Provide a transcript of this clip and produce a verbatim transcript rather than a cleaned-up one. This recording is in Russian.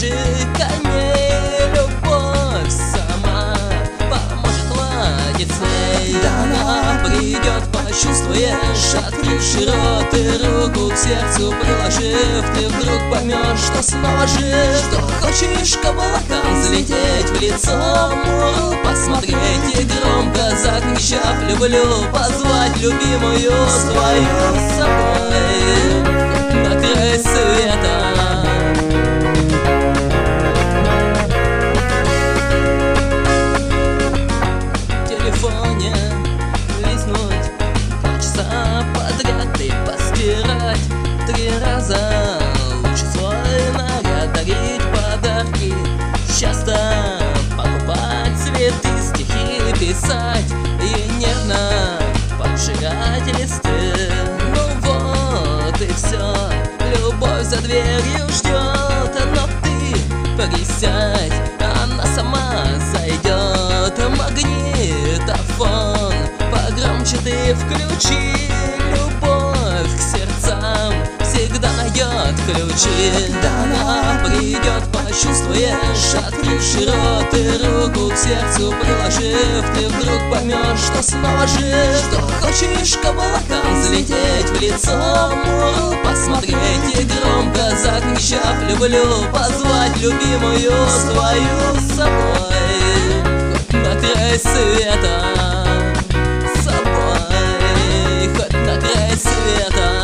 коней. Любовь сама поможет ладить с ней. Да она придет, почувствуешь, открывши рот и руку к сердцу приложив, ты вдруг поймешь, что снова жив, что хочешь к облакам взлететь, в лицо мору посмотреть и громко закричав люблю, позвать любимую свою с собой на край света. В телефоне листнуть два часа подряд и постирать три раза. Лучше свой наряд, дарить подарки, часто покупать цветы, стихи писать и нежно поджигать листы. Ну вот и все, любовь за дверью ждет, но ты присядь, она сама зайдет. Магнитофон погромче ты включи, любовь к сердцам всегда найдет ключи. Когда она придет, почувствуешь, открывши рот и руку к сердцу приложив, ты вдруг поймешь, что снова жив, что хочешь к облакам взлететь, в лицо мору посмотреть и громко закричав люблю, позвать любимую свою с собой хоть на край света, с собой хоть на край света.